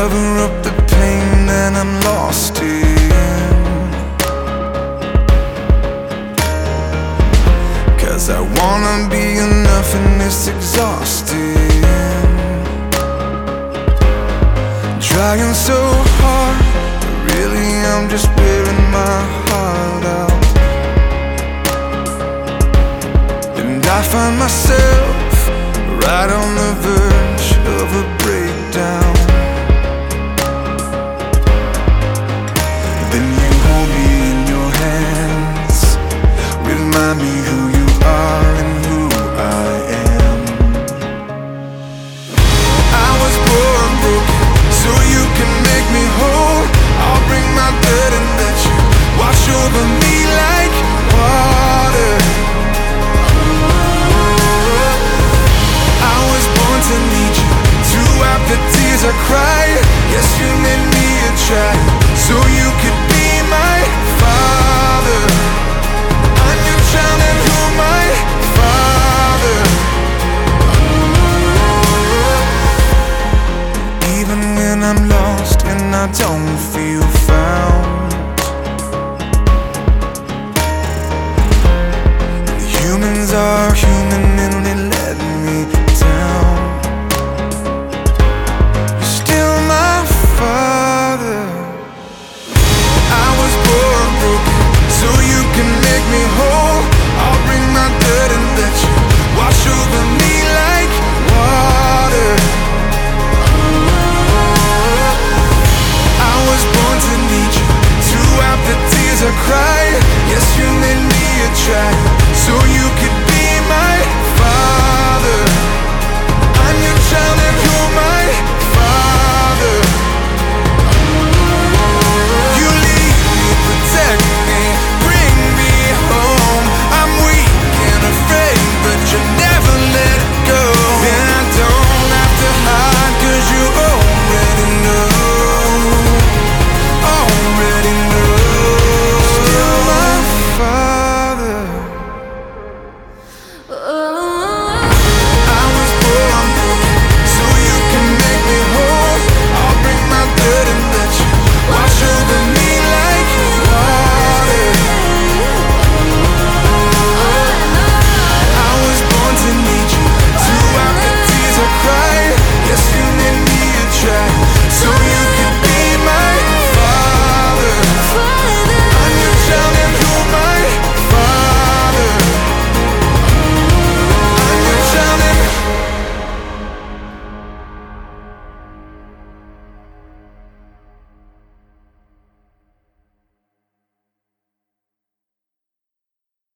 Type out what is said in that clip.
cover up the pain that I'm lost in, 'cause I wanna be enough and it's exhausting. Trying so hard, but really I'm just wearing my heart out. And I find myself right on the verge of a breakdown. Then you hold me in your hands, remind me who you are and who I am. I was born broken, so you can make me whole. I'll bring my blood and let you wash over me like water. I was born to need you, to wipe the tears I cried. Yes, you made me a child, so you could be my father. I'm your child and you're my father. Even when I'm lost and I don't feel found, humans are human and